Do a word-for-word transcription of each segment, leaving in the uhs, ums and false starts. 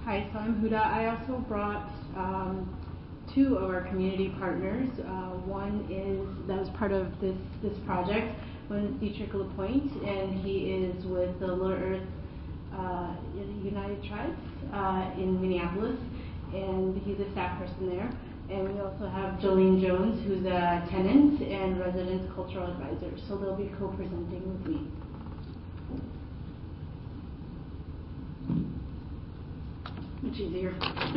Hi, so I'm Huda. I also brought um, two of our community partners. Uh, one is that was part of this this project. One is Dietrich Lapointe, and he is with the Little Earth uh, United Tribes uh, in Minneapolis, and he's a staff person there. And we also have Jolene Jones, who's a tenant and resident cultural advisor. So they'll be co-presenting with me. Much easier.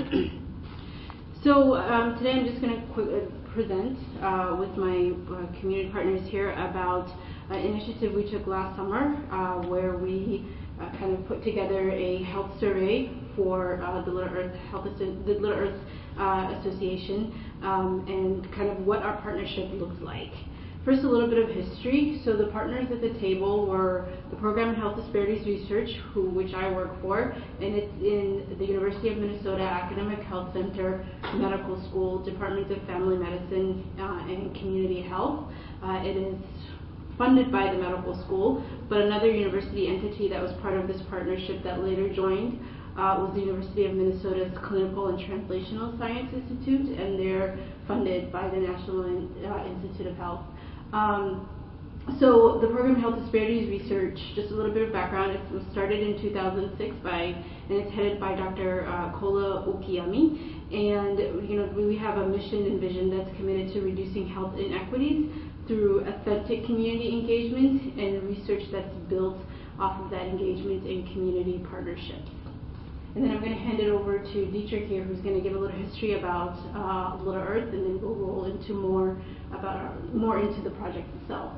So um, today I'm just going to qu- present uh, with my uh, community partners here about an initiative we took last summer uh, where we uh, kind of put together a health survey for uh, the Little Earth Health Asso- the Little Earth uh, Association um, and kind of what our partnership looks like. First, a little bit of history. So the partners at the table were the Program in Health Disparities Research, who, which I work for, and it's in the University of Minnesota Academic Health Center, Medical School, Department of Family Medicine uh, and Community Health. Uh, it is funded by the medical school, but another university entity that was part of this partnership that later joined uh, was the University of Minnesota's Clinical and Translational Science Institute, and they're funded by the National uh, Institute of Health. Um, so the Program Health Disparities Research, just a little bit of background, it was started in two thousand six by, and it's headed by Doctor Uh, Kola Okiyami. And you know, we have a mission and vision that's committed to reducing health inequities through authentic community engagement and research that's built off of that engagement and community partnerships. And then I'm going to hand it over to Dietrich here, who's going to give a little history about uh, Little Earth, and then we'll roll into more about our, more into the project itself.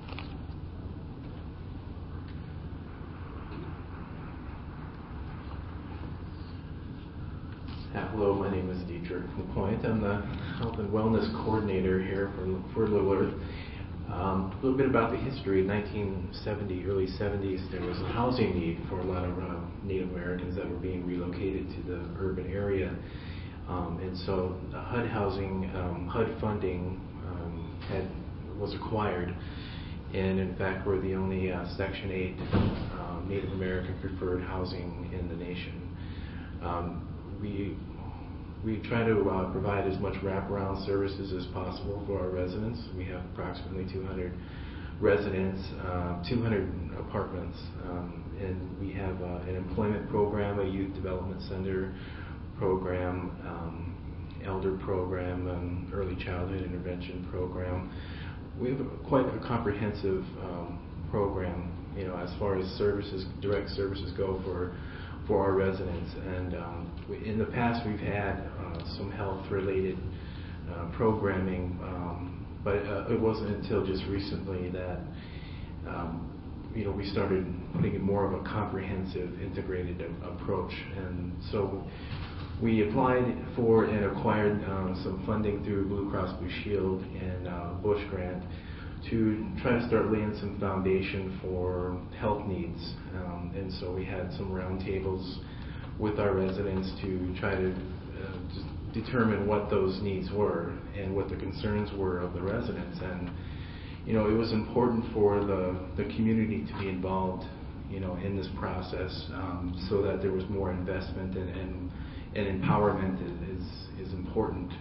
Hello, my name is Dietrich Lapointe. I'm the Health and Wellness Coordinator here for, for Little Earth. Um, a little bit about the history. In nineteen seventy, early seventies, there was a housing need for a lot of uh, Native Americans that were being relocated to the urban area. Um, and so uh, H U D housing, um, H U D funding um, had, was acquired. And in fact, we're the only uh, Section eight uh, Native American preferred housing in the nation. Um, we We try to uh, provide as much wraparound services as possible for our residents. We have approximately two hundred residents, uh, two hundred apartments, um, and we have uh, an employment program, a youth development center program, um, elder program, um, early childhood intervention program. We have a, quite a comprehensive um, program, you know, as far as services, direct services go for for our residents. And um, we, in the past we've had uh, some health-related uh, programming, um, but uh, it wasn't until just recently that um, you know we started putting in more of a comprehensive, integrated a- approach. And so we applied for and acquired um, some funding through Blue Cross Blue Shield and uh, Bush Grant to try to start laying some foundation for health needs. Um, and so we had some roundtables with our residents to try to uh, just determine what those needs were and what the concerns were of the residents. And, you know, it was important for the, the community to be involved, you know, in this process um, so that there was more investment and, and, and empowerment is, is important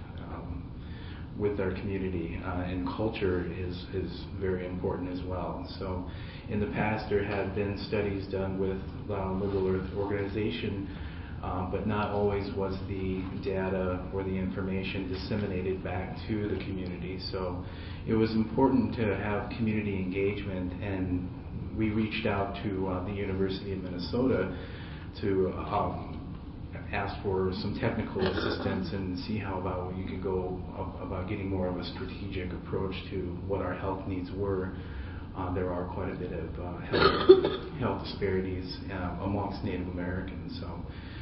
with our community, uh, and culture is, is very important as well. So in the past there had been studies done with uh, Little Earth organization, um, but not always was the data or the information disseminated back to the community. So it was important to have community engagement, and we reached out to uh, the University of Minnesota to um, ask for some technical assistance and see how about you could go about getting more of a strategic approach to what our health needs were. Uh, there are quite a bit of uh, health, health disparities um, amongst Native Americans. So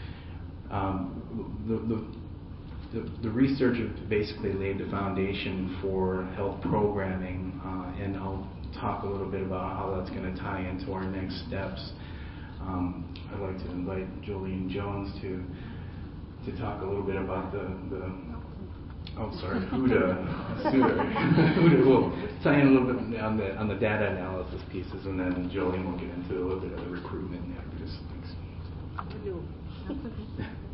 um, the, the, the, the research basically laid the foundation for health programming, uh, and I'll talk a little bit about how that's going to tie into our next steps. Um, I'd like to invite Jolene Jones to to talk a little bit about the, the oh sorry, Huda, Huda will tie in a little bit on the on the data analysis pieces, and then Jolene will get into a little bit of the recruitment and activities. Thanks.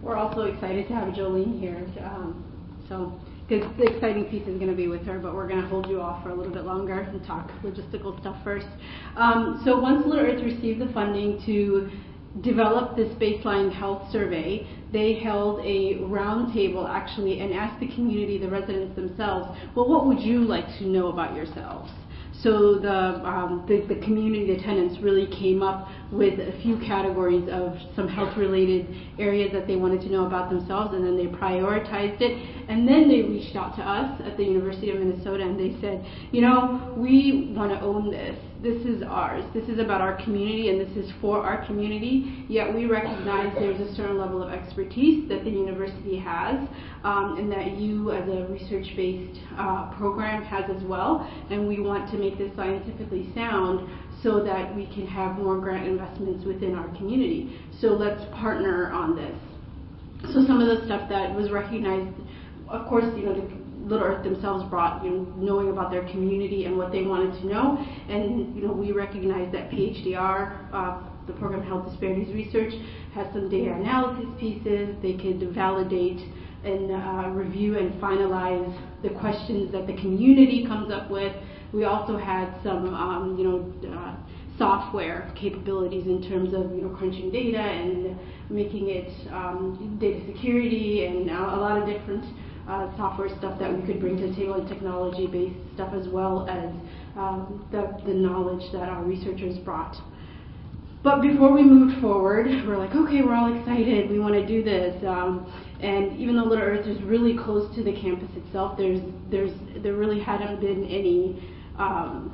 we're also excited to have Jolene here. Um, so, because the exciting piece is going to be with her, but we're going to hold you off for a little bit longer and talk logistical stuff first. Um, so once Little Earth received the funding to develop this baseline health survey, they held a round table actually and asked the community, the residents themselves, well, what would you like to know about yourselves? So the, um, the, the community, the tenants really came up with a few categories of some health-related areas that they wanted to know about themselves, and then they prioritized it. And then they reached out to us at the University of Minnesota, and they said, you know, we want to own this. This is ours. This is about our community, and this is for our community. Yet we recognize there's a certain level of expertise that the university has, um, and that you, as a research-based uh, program, has as well. And we want to make this scientifically sound so that we can have more grant investments within our community. So let's partner on this. So some of the stuff that was recognized, of course, you know, the Little Earth themselves brought, you know, knowing about their community and what they wanted to know. And, you know, we recognize that P H D R, uh, the Program Health Disparities Research, has some data analysis pieces. They could validate and uh, review and finalize the questions that the community comes up with. We also had some, um, you know, uh, software capabilities in terms of, you know, crunching data and making it um, data security and a lot of different Uh, software stuff that we could bring to the table, and technology-based stuff, as well as um, the, the knowledge that our researchers brought. But before we moved forward, we're like, okay, we're all excited, we want to do this. Um, and even though Little Earth is really close to the campus itself, there's, there's, there really hadn't been any um,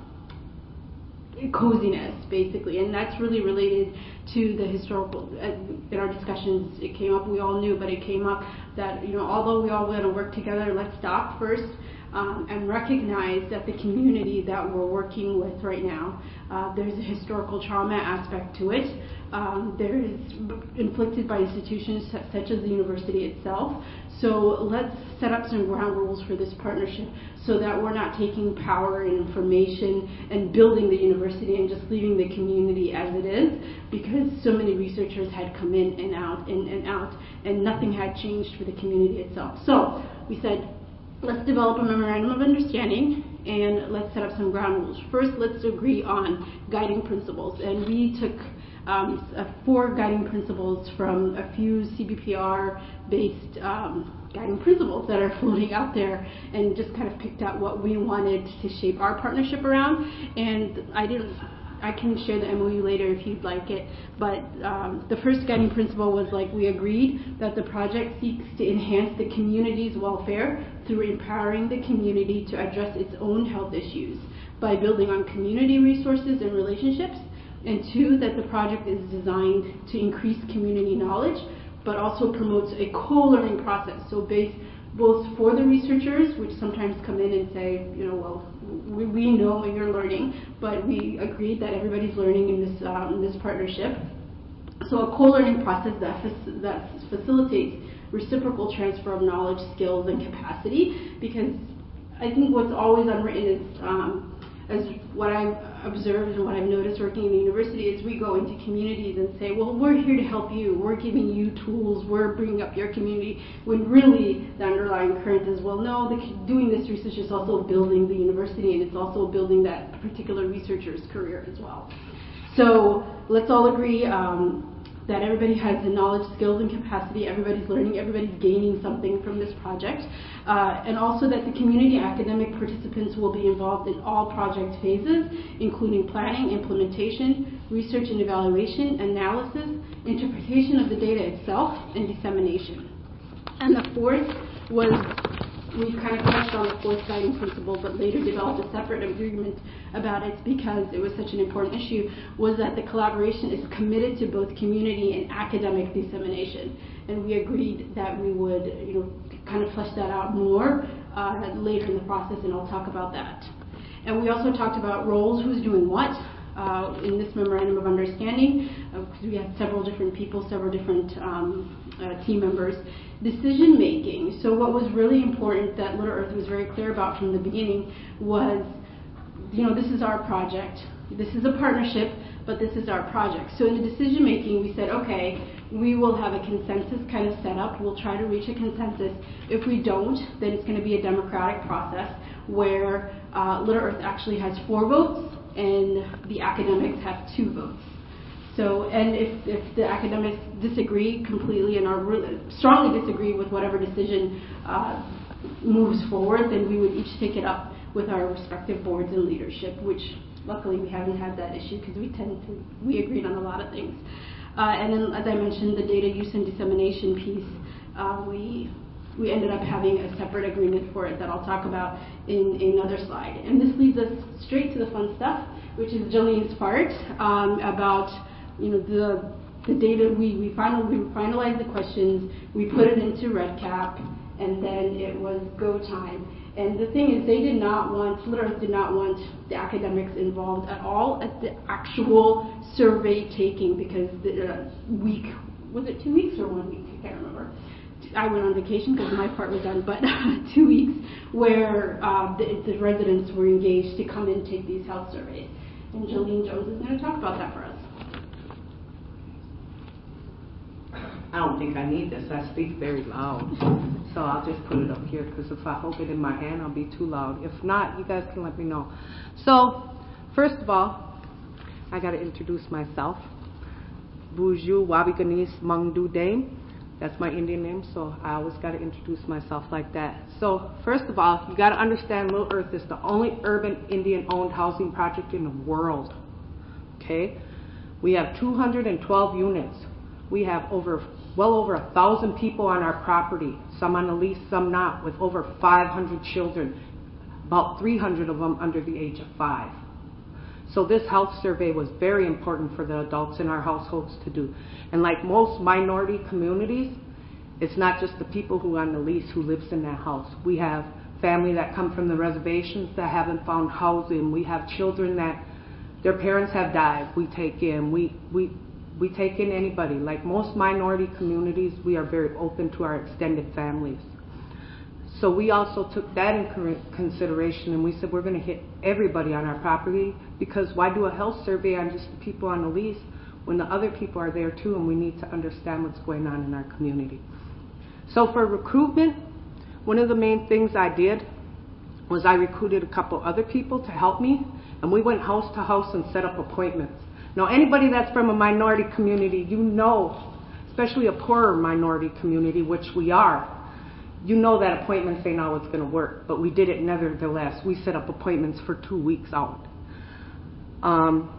coziness, basically, and that's really related to the historical. Uh, in our discussions, it came up. We all knew, but it came up that, you know, although we all want to work together, let's stop first um, and recognize that the community that we're working with right now, uh, there's a historical trauma aspect to it. Um, there is inflicted by institutions such as the university itself. So let's set up some ground rules for this partnership so that we're not taking power and information and building the university and just leaving the community as it is, because so many researchers had come in and out and, and out and nothing had changed for the community itself. So we said, let's develop a memorandum of understanding and let's set up some ground rules. First, let's agree on guiding principles, and we took Um, uh, four guiding principles from a few C B P R-based um, guiding principles that are floating out there, and just kind of picked out what we wanted to shape our partnership around. And I didn't. I can share the M O U later if you'd like it. But um, the first guiding principle was, like, we agreed that the project seeks to enhance the community's welfare through empowering the community to address its own health issues by building on community resources and relationships. And two, that the project is designed to increase community knowledge, but also promotes a co-learning process. So based both for the researchers, which sometimes come in and say, you know, well, we, we know you're learning, but we agreed that everybody's learning in this um, in this partnership. So a co-learning process that fac- that facilitates reciprocal transfer of knowledge, skills, and capacity. Because I think what's always unwritten is, um, as what I've observed and what I've noticed working in the university, is we go into communities and say, well, we're here to help you, we're giving you tools, we're bringing up your community, when really the underlying current is, well, no, the, doing this research is also building the university, and it's also building that particular researcher's career as well. So let's all agree um, that everybody has the knowledge, skills, and capacity, everybody's learning, everybody's gaining something from this project, uh, and also that the community academic participants will be involved in all project phases, including planning, implementation, research and evaluation, analysis, interpretation of the data itself, and dissemination. And the fourth was, we kind of touched on the fourth guiding principle, but later developed a separate agreement about it because it was such an important issue, was that the collaboration is committed to both community and academic dissemination. And we agreed that we would, you know, kind of flesh that out more uh, later in the process, and I'll talk about that. And we also talked about roles, who's doing what. Uh, in this memorandum of understanding, because uh, we had several different people, several different um, uh, team members. Decision making. So what was really important that Little Earth was very clear about from the beginning was, you know, this is our project. This is a partnership, but this is our project. So in the decision making, we said, okay, we will have a consensus kind of set up. We'll try to reach a consensus. If we don't, then it's going to be a democratic process where uh, Little Earth actually has four votes and the academics have two votes. So, and if, if the academics disagree completely and are really, strongly disagree with whatever decision uh, moves forward, then we would each take it up with our respective boards and leadership, which luckily we haven't had that issue because we tend to, we agreed on a lot of things. Uh, and then, as I mentioned, the data use and dissemination piece, uh, we we ended up having a separate agreement for it that I'll talk about in, in another slide. And this leads us straight to the fun stuff, which is Jolene's part um, about you know the the data. We we finally we finalized the questions, we put it into REDCap, and then it was go time. And the thing is, they did not want, Little Earth did not want the academics involved at all at the actual survey taking, because the uh, week, was it two weeks or one week? I can't remember. I went on vacation because my part was done, but two weeks where uh, the, the residents were engaged to come and take these health surveys. And Jolene Jones is going to talk about that for us. I don't think I need this. I speak very loud. So I'll just put it up here, because if I hold it in my hand, I'll be too loud. If not, you guys can let me know. So, first of all, I got to introduce myself. Buju Wabiganis Mangdu Dame. That's my Indian name, so I always got to introduce myself like that. So, first of all, you got to understand Little Earth is the only urban Indian-owned housing project in the world. Okay? We have two hundred twelve units. We have over well over a thousand people on our property, some on the lease, some not, with over five hundred children, about three hundred of them under the age of five. So this health survey was very important for the adults in our households to do. And like most minority communities, it's not just the people who are on the lease who lives in that house. We have family that come from the reservations that haven't found housing. We have children that their parents have died. We take in. We we we take in anybody. Like most minority communities, we are very open to our extended families. So we also took that in consideration, and we said we're going to hit everybody on our property, because why do a health survey on just the people on the lease when the other people are there too, and we need to understand what's going on in our community. So for recruitment, one of the main things I did was I recruited a couple other people to help me, and we went house to house and set up appointments. Now anybody that's from a minority community, you know, especially a poorer minority community, which we are, you know that appointments ain't always going to work, but we did it nevertheless. We set up appointments for two weeks out. Um,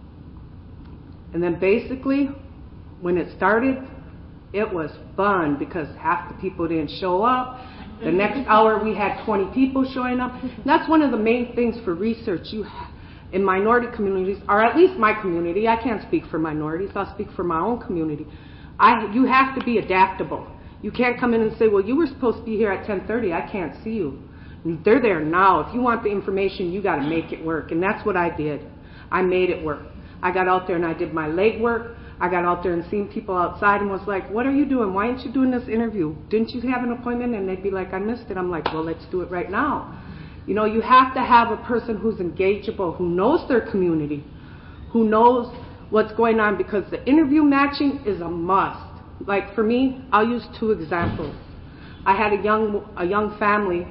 and then basically, when it started, it was fun because half the people didn't show up. The next hour we had twenty people showing up. And that's one of the main things for research. You in minority communities, or at least my community, I can't speak for minorities, I'll speak for my own community. I, you have to be adaptable. You can't come in and say, well, you were supposed to be here at ten thirty, I can't see you. They're there now. If you want the information, you got to make it work. And that's what I did. I made it work. I got out there and I did my legwork. I got out there and seen people outside and was like, what are you doing? Why aren't you doing this interview? Didn't you have an appointment? And they'd be like, I missed it. I'm like, well, let's do it right now. You know, you have to have a person who's engageable, who knows their community, who knows what's going on, because the interview matching is a must. Like for me, I'll use two examples. I had a young a young family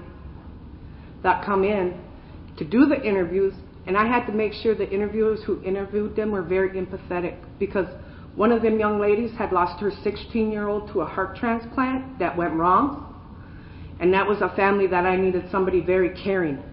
that come in to do the interviews, and I had to make sure the interviewers who interviewed them were very empathetic, because one of them young ladies had lost her sixteen-year-old to a heart transplant that went wrong, and that was a family that I needed somebody very caring.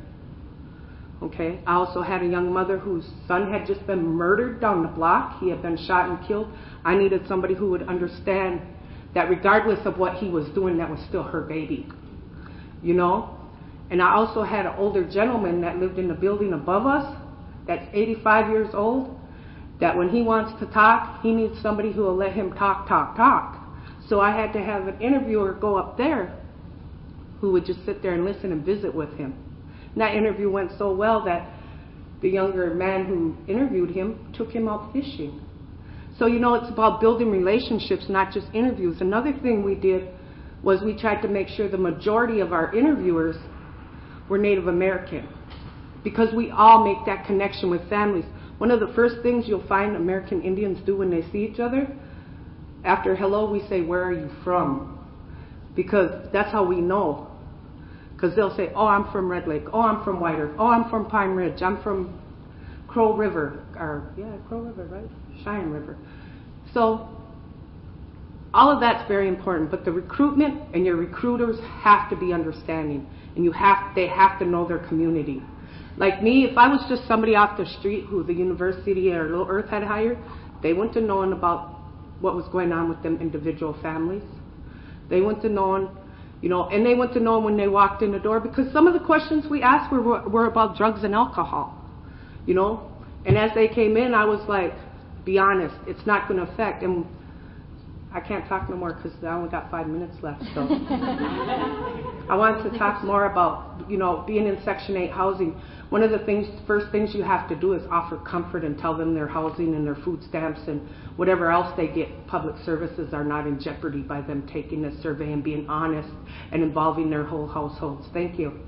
Okay. I also had a young mother whose son had just been murdered down the block. He had been shot and killed. I needed somebody who would understand that regardless of what he was doing, that was still her baby. You know? And I also had an older gentleman that lived in the building above us, that's eighty-five years old, that when he wants to talk, he needs somebody who will let him talk, talk, talk. So I had to have an interviewer go up there who would just sit there and listen and visit with him. And that interview went so well that the younger man who interviewed him took him out fishing. So, you know, it's about building relationships, not just interviews. Another thing we did was we tried to make sure the majority of our interviewers were Native American, because we all make that connection with families. One of the first things you'll find American Indians do when they see each other, after hello, we say, where are you from? Because that's how we know. Because they'll say, oh, I'm from Red Lake. Oh, I'm from White Earth. Oh, I'm from Pine Ridge. I'm from Crow River. Or, yeah, Crow River, right? Cheyenne River. So all of that's very important. But the recruitment and your recruiters have to be understanding. And you have, they have to know their community. Like me, if I was just somebody off the street who the university or Little Earth had hired, they wouldn't have known about what was going on with them individual families. They wouldn't have known, you know, and they wouldn't have known when they walked in the door, because some of the questions we asked were, were about drugs and alcohol, you know. And as they came in, I was like, be honest, it's not going to affect. And I can't talk no more because I only got five minutes left. So I wanted to talk more about, you know, being in Section eight housing. One of the things, first things you have to do is offer comfort and tell them their housing and their food stamps and whatever else they get, public services, are not in jeopardy by them taking this survey and being honest and involving their whole households. Thank you.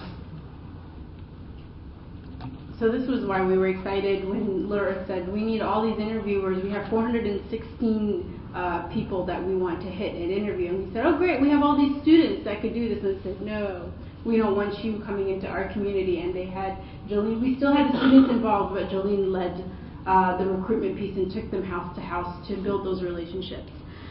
So this was why we were excited when Little Earth said, we need all these interviewers. We have four hundred sixteen uh, people that we want to hit and interview. And we said, oh great, we have all these students that could do this. And they said, no, we don't want you coming into our community. And they had Jolene, we still had the students involved, but Jolene led uh, the recruitment piece and took them house to house to build those relationships.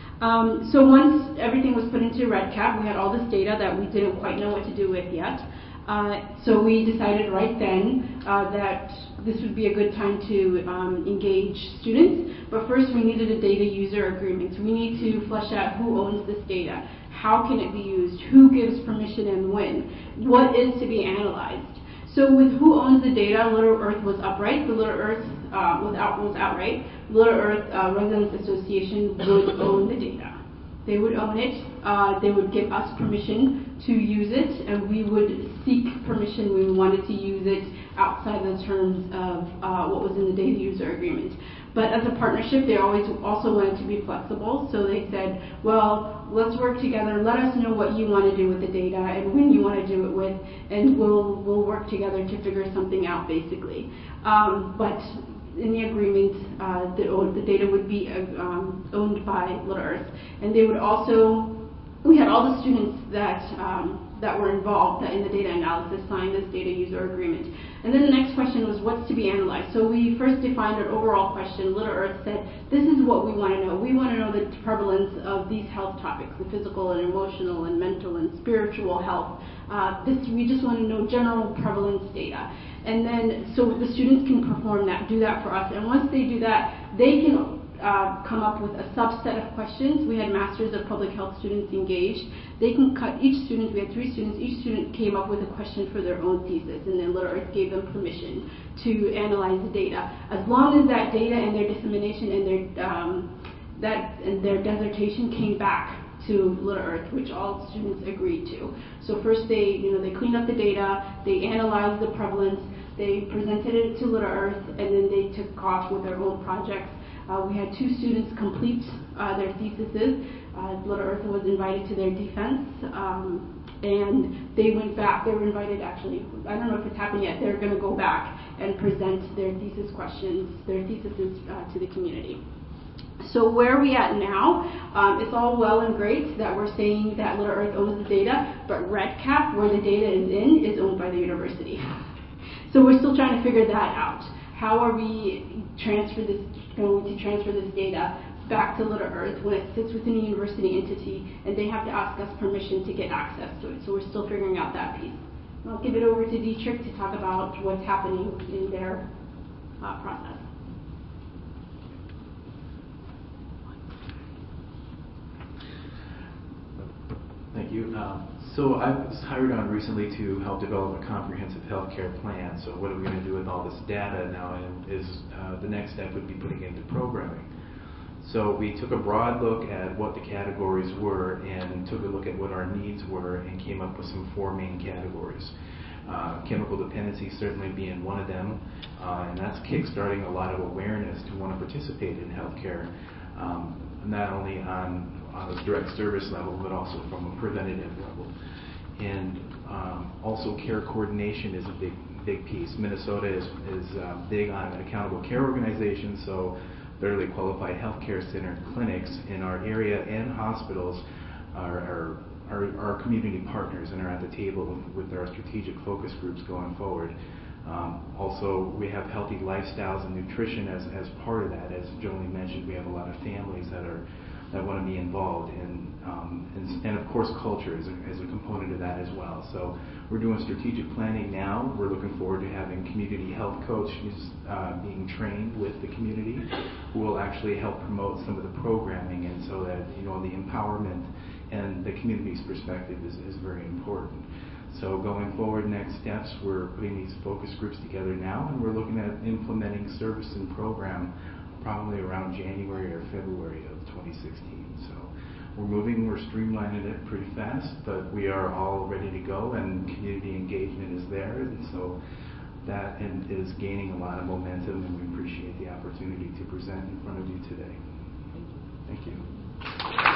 Um, so once everything was put into REDCap, we had all this data that we didn't quite know what to do with yet. Uh, so we decided right then uh, that this would be a good time to um, engage students. But first we needed a data user agreement. We need to flesh out who owns this data, how can it be used, who gives permission and when, what is to be analyzed. So with who owns the data, Little Earth was upright. The Little Earth uh, was, out, was outright. Little Earth uh, Residents Association would own the data. They would own it. Uh, they would give us permission to use it, and we would seek permission. We wanted to use it outside the terms of uh, what was in the data user agreement. But as a partnership, they always also wanted to be flexible. So they said, well, let's work together. Let us know what you want to do with the data and when you want to do it with, and we'll we'll work together to figure something out, basically. Um, but in the agreement, uh, the, the data would be uh, um, owned by Little Earth, and they would also. We had all the students that um, that were involved in the data analysis sign this data user agreement. And then the next question was what's to be analyzed. So we first defined an overall question. Little Earth said, this is what we want to know. We want to know the prevalence of these health topics, the physical and emotional and mental and spiritual health. Uh, this, we just want to know general prevalence data. And then so the students can perform that, do that for us. And once they do that, they can Uh, come up with a subset of questions. We had Masters of Public Health students engaged. They can cut each student, we had three students, each student came up with a question for their own thesis, and then Little Earth gave them permission to analyze the data. As long as that data and their dissemination and their um, that and their dissertation came back to Little Earth, which all students agreed to. So first they, you know, they cleaned up the data, they analyzed the prevalence, they presented it to Little Earth, and then they took off with their own projects. Uh, we had two students complete uh, their theses. Uh, Little Earth was invited to their defense, um, and they went back. They were invited, actually. I don't know if it's happened yet. They're going to go back and present their thesis questions, their theses uh, to the community. So where are we at now? Um, it's all well and great that we're saying that Little Earth owns the data, but REDCap, where the data is in, is owned by the university. So we're still trying to figure that out. How are we transfer this, going to transfer this data back to Little Earth when it sits within a university entity and they have to ask us permission to get access to it? So we're still figuring out that piece. And I'll give it over to Dietrich to talk about what's happening in their uh, process. Thank you. Um, so I was hired on recently to help develop a comprehensive healthcare plan. So what are we going to do with all this data now? And is uh, the next step would be putting it into programming. So we took a broad look at what the categories were and took a look at what our needs were and came up with some four main categories. Uh, chemical dependency certainly being one of them, uh, and that's kickstarting a lot of awareness to want to participate in healthcare, um, not only on on a direct service level, but also from a preventative level. And um, also care coordination is a big big piece. Minnesota is, is uh, big on accountable care organizations, so federally qualified healthcare center clinics in our area and hospitals are, are, are our community partners and are at the table with, with our strategic focus groups going forward. Um, also, we have healthy lifestyles and nutrition as, as part of that. As Jolene mentioned, we have a lot of families that are that want to be involved in, um, and, and of course culture is a, is a component of that as well. So we're doing strategic planning now. We're looking forward to having community health coaches uh, being trained with the community who will actually help promote some of the programming, and so that, you know, the empowerment and the community's perspective is, is very important. So going forward, next steps, we're putting these focus groups together now, and we're looking at implementing service and program probably around January or February of twenty sixteen. So we're moving, we're streamlining it pretty fast, but we are all ready to go, and community engagement is there, and so that and is gaining a lot of momentum, and we appreciate the opportunity to present in front of you today. Thank you.